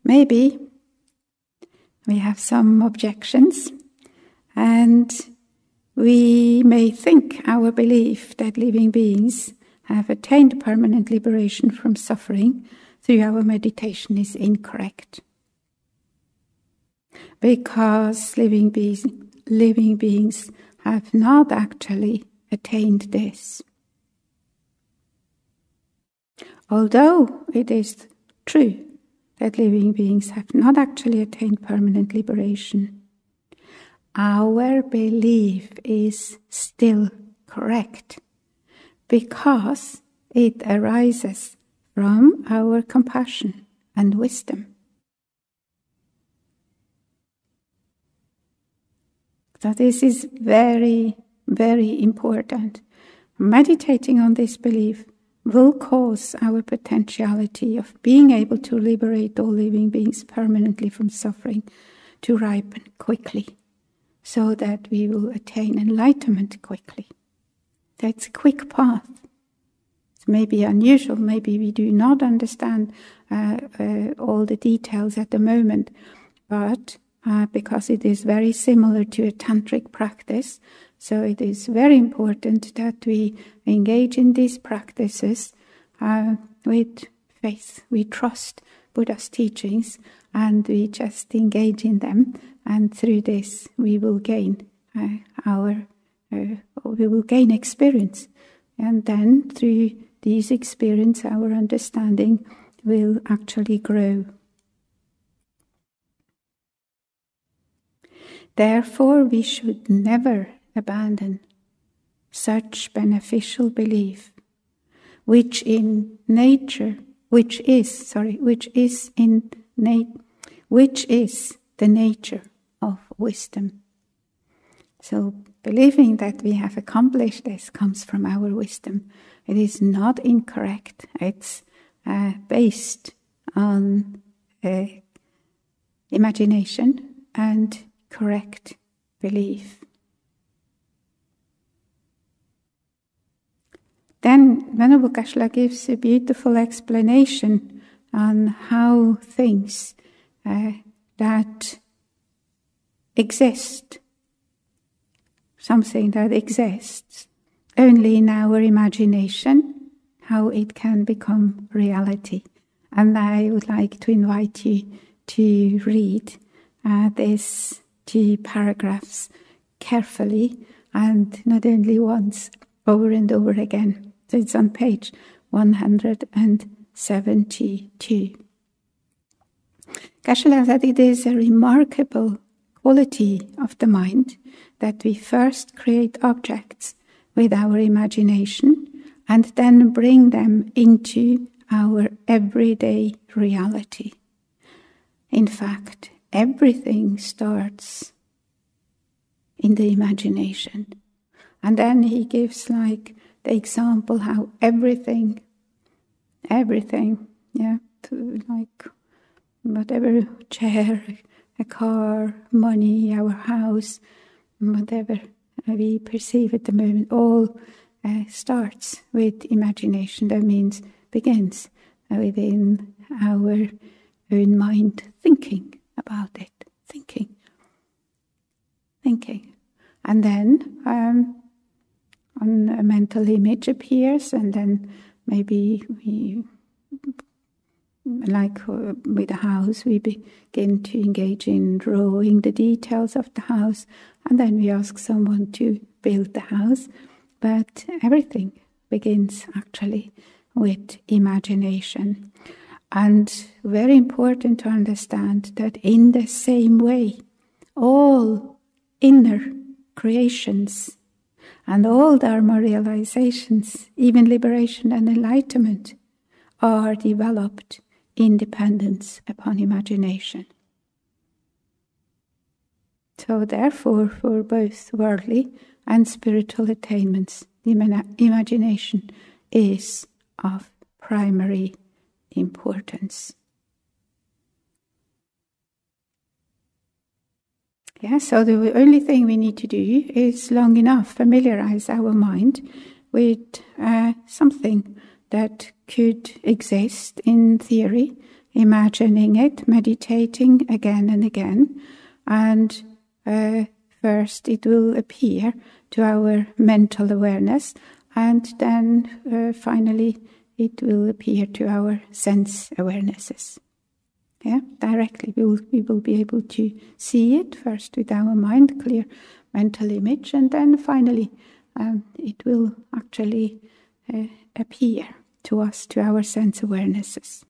maybe we have some objections, and we may think our belief that living beings have attained permanent liberation from suffering through our meditation is incorrect. Because living beings have not actually attained this. Although it is true that living beings have not actually attained permanent liberation, our belief is still correct because it arises from our compassion and wisdom. So this is very, very important. Meditating on this belief will cause our potentiality of being able to liberate all living beings permanently from suffering to ripen quickly, so that we will attain enlightenment quickly. That's a quick path. It may be unusual, maybe we do not understand all the details at the moment, but because it is very similar to a tantric practice, so it is very important that we engage in these practices with faith. We trust Buddha's teachings and we just engage in them, and through this we will gain experience, and then through these experience our understanding will actually grow. Therefore, we should never abandon such beneficial belief, which is the nature of wisdom. So, believing that we have accomplished this comes from our wisdom. It is not incorrect. It's based on imagination and correct belief. Then Venerable Geshe-la gives a beautiful explanation on how things that exist, something that exists only in our imagination, how it can become reality. And I would like to invite you to read these 2 paragraphs carefully, and not only once, over and over again. So it's on page 172. Geshe-la said it is a remarkable quality of the mind that we first create objects with our imagination and then bring them into our everyday reality. In fact, everything starts in the imagination. And then he gives the example how everything, whatever, chair, a car, money, our house, whatever we perceive at the moment, all starts with imagination. That means begins within our own mind, thinking about it, thinking. And then a mental image appears, and then maybe we, with a house, we begin to engage in drawing the details of the house, and then we ask someone to build the house. But everything begins actually with imagination. And very important to understand that in the same way, all inner creations and all Dharma realizations, even liberation and enlightenment, are developed in dependence upon imagination. So therefore, for both worldly and spiritual attainments, the imagination is of primary importance. So the only thing we need to do is long enough familiarize our mind with something that could exist in theory imagining it, meditating again and again, and first it will appear to our mental awareness, and then finally it will appear to our sense awarenesses. Yeah, directly we will be able to see it first with our mind, clear mental image, and then finally it will actually appear to us, to our sense awarenesses.